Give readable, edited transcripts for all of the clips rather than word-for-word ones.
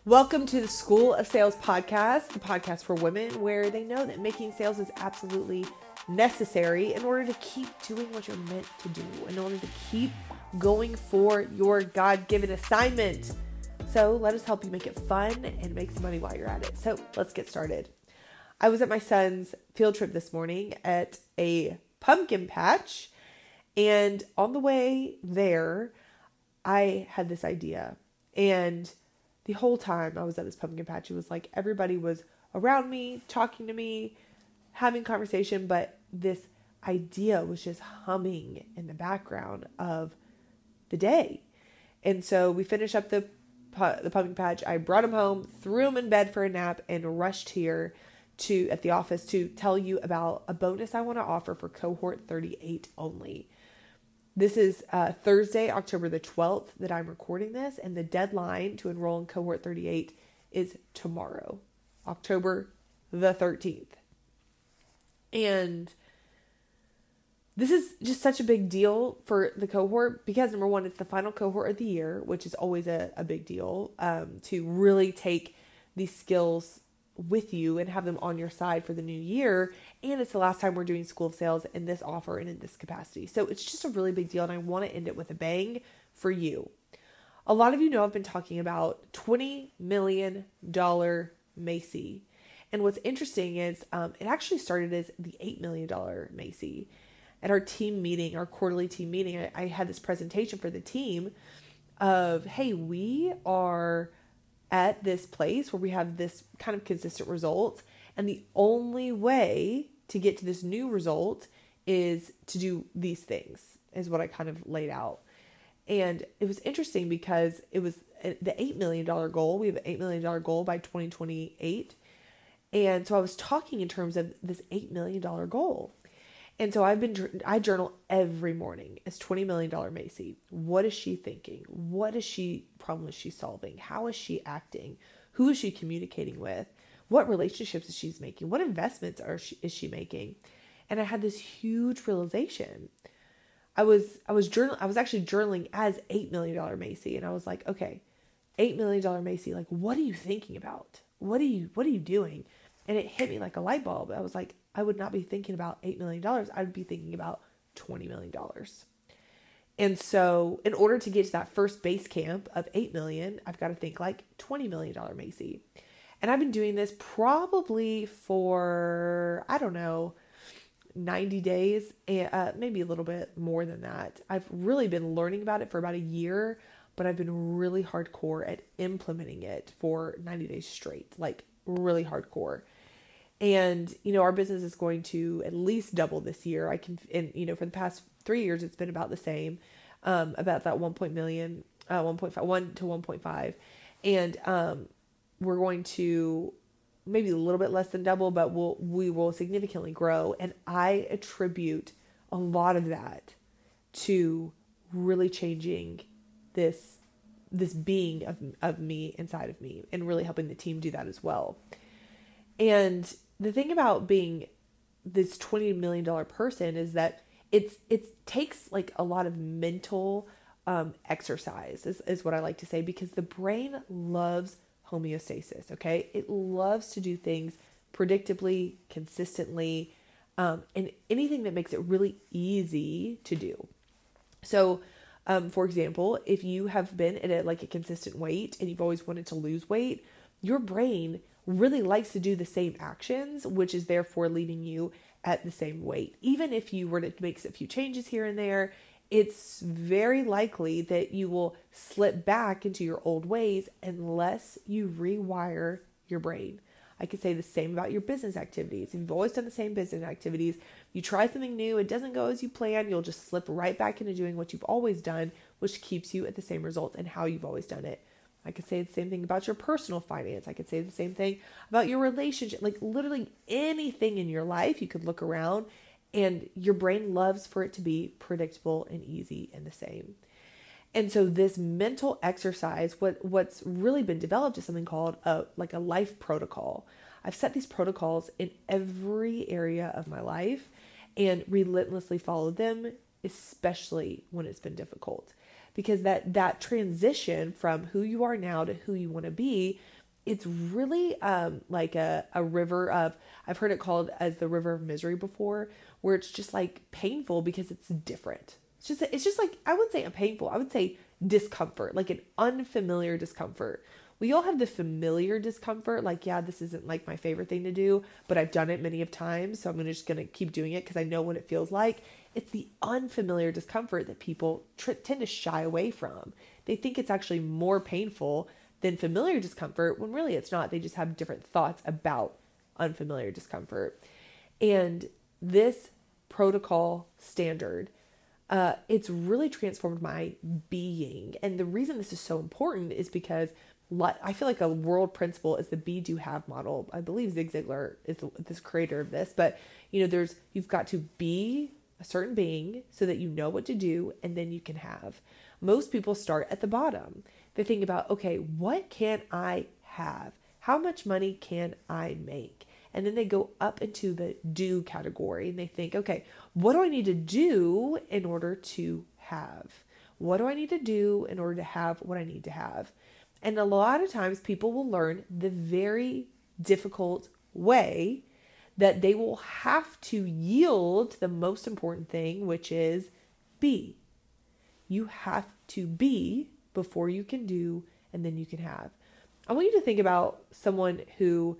Welcome to the School of Sales podcast, the podcast for women where they know that making sales is absolutely necessary in order to keep doing what you're meant to do, in order to keep going for your God-given assignment. So let us help you make it fun and make some money while you're at it. So let's get started. I was at my son's field trip this morning at a pumpkin patch, and on the way there, I had this idea. And the whole time I was at this pumpkin patch, it was like everybody was around me, talking to me, having conversation, but this idea was just humming in the background of the day. And so we finished up the pumpkin patch. I brought him home, threw him in bed for a nap, and rushed here at the office to tell you about a bonus I want to offer for cohort 38 only. This is Thursday, October the 12th that I'm recording this, and the deadline to enroll in cohort 38 is tomorrow, October the 13th. And this is just such a big deal for the cohort because, number one, it's the final cohort of the year, which is always a big deal, to really take these skills with you and have them on your side for the new year. And it's the last time we're doing School of Sales in this offer and in this capacity. So it's just a really big deal. And I want to end it with a bang for you. A lot of you know I've been talking about $20 million Macy. And what's interesting is it actually started as the $8 million Macy. At our team meeting, our quarterly team meeting, I had this presentation for the team of, hey, we are at this place where we have this kind of consistent results. And the only way to get to this new result is to do these things, is what I kind of laid out. And it was interesting because it was the $8 million goal. We have an $8 million goal by 2028. And so I was talking in terms of this $8 million goal. And so I journal every morning. It's $20 million Macy. What is she thinking? What problem is she solving? How is she acting? Who is she communicating with? What relationships is she making? What investments is she making? And I had this huge realization. I was actually journaling as $8 million Macy. And I was like, okay, $8 million Macy, like, what are you thinking about? What are you doing? And it hit me like a light bulb. I was like, I would not be thinking about $8 million. I would be thinking about $20 million. And so in order to get to that first base camp of 8 million, I've got to think like $20 million Macy. And I've been doing this probably for, 90 days, and maybe a little bit more than that. I've really been learning about it for about a year, but I've been really hardcore at implementing it for 90 days straight, like really hardcore. And, our business is going to at least double this year. For the past 3 years, it's been about the same, about that 1.5 1 to 1.5. And, we're going to maybe a little bit less than double, but we will significantly grow. And I attribute a lot of that to really changing this being of me inside of me and really helping the team do that as well. And the thing about being this $20 million person is that it takes like a lot of mental exercise is what I like to say, because the brain loves homeostasis. Okay. It loves to do things predictably, consistently, and anything that makes it really easy to do. So, for example, if you have been at a consistent weight and you've always wanted to lose weight, your brain really likes to do the same actions, which is therefore leaving you at the same weight. Even if you were to make a few changes here and there, it's very likely that you will slip back into your old ways unless you rewire your brain. I could say the same about your business activities. If you've always done the same business activities, you try something new, it doesn't go as you plan, you'll just slip right back into doing what you've always done, which keeps you at the same results and how you've always done it. I could say the same thing about your personal finance. I could say the same thing about your relationship, like literally anything in your life. You could look around and your brain loves for it to be predictable and easy and the same. And so this mental exercise, what's really been developed is something called a life protocol. I've set these protocols in every area of my life and relentlessly followed them, especially when it's been difficult. Because that transition from who you are now to who you want to be it's really like a river of, I've heard it called as the river of misery before, where it's just like painful because it's different. It's just like, I wouldn't say a painful, I would say discomfort, like an unfamiliar discomfort. We all have the familiar discomfort, like, yeah, this isn't like my favorite thing to do, but I've done it many of times, so I'm just going to keep doing it because I know what it feels like. It's the unfamiliar discomfort that people tend to shy away from. They think it's actually more painful than familiar discomfort, when really it's not. They just have different thoughts about unfamiliar discomfort. And this protocol standard, it's really transformed my being. And the reason this is so important is because I feel like a world principle is the be, do, have model. I believe Zig Ziglar is this creator of this, but you've got to be a certain being so that you know what to do, and then you can have. Most people start at the bottom. They think about, okay, what can I have? How much money can I make? And then they go up into the do category and they think, okay, what do I need to do in order to have? What do I need to do in order to have what I need to have? And a lot of times people will learn the very difficult way that they will have to yield to the most important thing, which is be. You have to be before you can do, and then you can have. I want you to think about someone who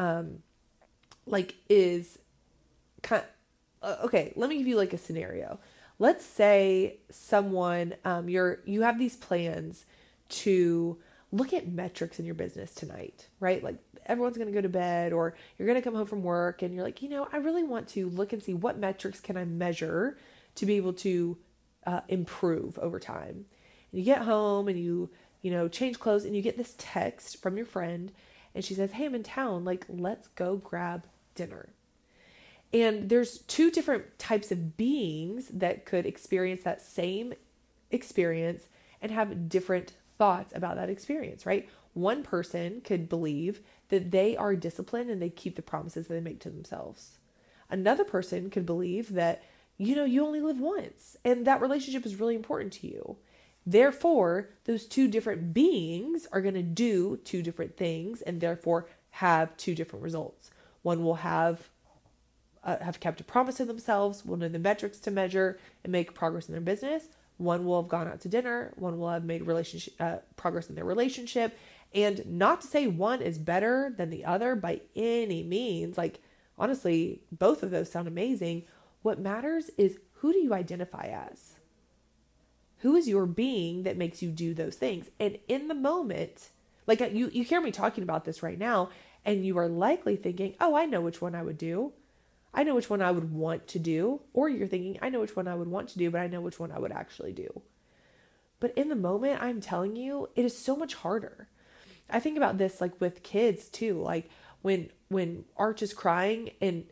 is kind of, okay, let me give you like a scenario. Let's say someone, you have these plans to look at metrics in your business tonight, right? Like everyone's going to go to bed, or you're going to come home from work and you're like, I really want to look and see what metrics can I measure to be able to improve over time. And you get home and you change clothes and you get this text from your friend and she says, hey, I'm in town. Like, let's go grab dinner. And there's two different types of beings that could experience that same experience and have different thoughts about that experience, right? One person could believe that they are disciplined and they keep the promises that they make to themselves. Another person could believe that, you only live once and that relationship is really important to you. Therefore, those two different beings are going to do two different things and therefore have two different results. One will have kept a promise to themselves, will know the metrics to measure and make progress in their business. One will have gone out to dinner. One will have made progress in their relationship. And not to say one is better than the other by any means. Like, honestly, both of those sound amazing. What matters is, who do you identify as? Who is your being that makes you do those things? And in the moment, like you hear me talking about this right now, and you are likely thinking, oh, I know which one I would do. I know which one I would want to do. Or you're thinking, I know which one I would want to do, but I know which one I would actually do. But in the moment, I'm telling you, it is so much harder. I think about this like with kids too. Like when Arch is crying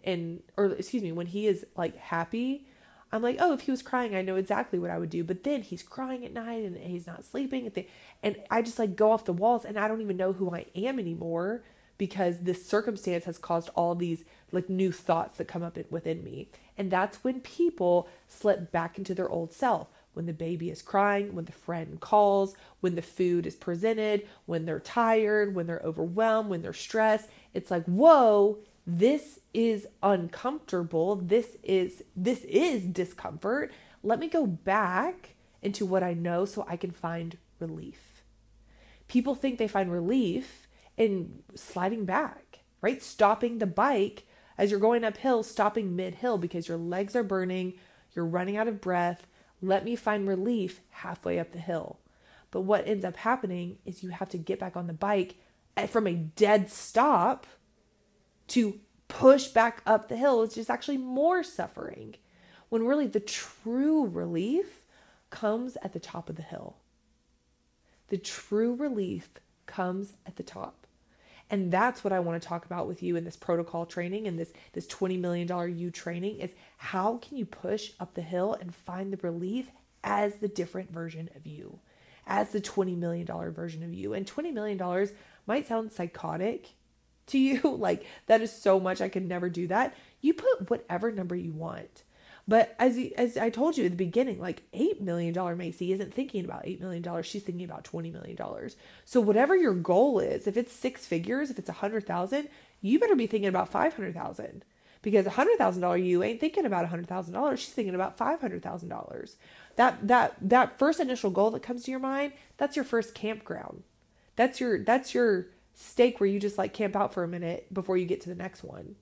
when he is like happy, I'm like, oh, if he was crying, I know exactly what I would do. But then he's crying at night and he's not sleeping. And I just like go off the walls and I don't even know who I am anymore, because this circumstance has caused all these like new thoughts that come up within me. And that's when people slip back into their old self. When the baby is crying, when the friend calls, when the food is presented, when they're tired, when they're overwhelmed, when they're stressed. It's like, whoa, this is uncomfortable. This is discomfort. Let me go back into what I know so I can find relief. People think they find relief in sliding back, right? Stopping the bike as you're going uphill, stopping mid-hill because your legs are burning, you're running out of breath. Let me find relief halfway up the hill. But what ends up happening is you have to get back on the bike from a dead stop to push back up the hill. It's just actually more suffering, when really the true relief comes at the top of the hill. The true relief comes at the top. And that's what I want to talk about with you in this protocol training and this $20 million you training, is how can you push up the hill and find the relief as the different version of you, as the $20 million version of you. And $20 million might sound psychotic to you. Like, that is so much, I could never do that. You put whatever number you want. But as I told you at the beginning, like $8 million Macy isn't thinking about $8 million. She's thinking about $20 million. So whatever your goal is, if it's six figures, if it's 100,000, you better be thinking about 500,000, because $100,000 you ain't thinking about $100,000. She's thinking about $500,000. That first initial goal that comes to your mind, that's your first campground. That's your stake where you just like camp out for a minute before you get to the next one.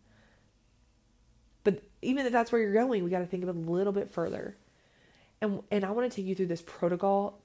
But even if that's where you're going, we got to think of it a little bit further. And I want to take you through this protocol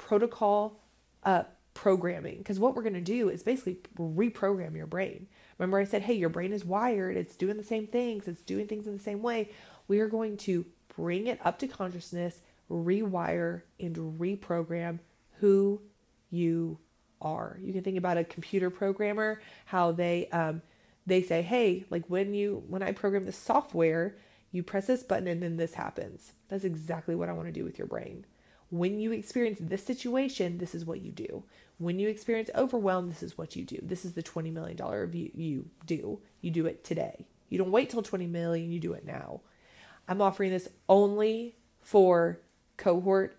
programming, because what we're going to do is basically reprogram your brain. Remember I said, hey, your brain is wired. It's doing the same things. It's doing things in the same way. We are going to bring it up to consciousness, rewire and reprogram who you are. You can think about a computer programmer, how they say, hey, like when I program this software, you press this button and then this happens. That's exactly what I want to do with your brain. When you experience this situation, this is what you do. When you experience overwhelm, this is what you do. This is the $20 million you do. You do it today. You don't wait till 20 million, you do it now. I'm offering this only for cohort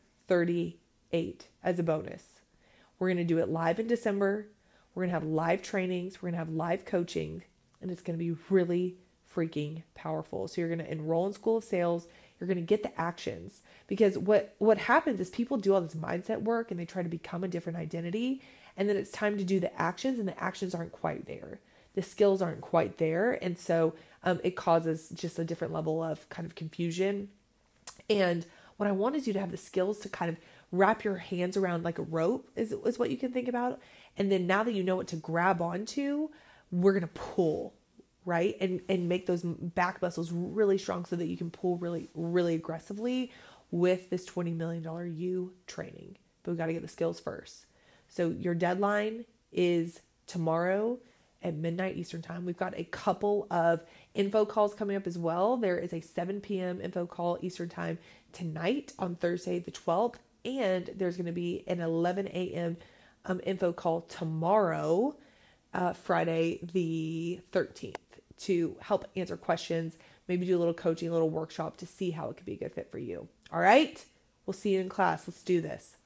38 as a bonus. We're going to do it live in December. We're going to have live trainings. We're going to have live coaching, and it's going to be really freaking powerful. So you're going to enroll in School of Sales. You're going to get the actions, because what happens is people do all this mindset work and they try to become a different identity. And then it's time to do the actions, and the actions aren't quite there. The skills aren't quite there. And so it causes just a different level of kind of confusion. And what I want is you to have the skills to kind of wrap your hands around like a rope is what you can think about. And then now that you know what to grab onto, we're going to pull, right? And make those back muscles really strong so that you can pull really, really aggressively with this $20 million you training. But we've got to get the skills first. So your deadline is tomorrow at midnight Eastern time. We've got a couple of info calls coming up as well. There is a 7 p.m. info call Eastern time tonight on Thursday the 12th. And there's going to be an 11 a.m. Info call tomorrow, Friday the 13th, to help answer questions, maybe do a little coaching, a little workshop to see how it could be a good fit for you. All right? We'll see you in class. Let's do this.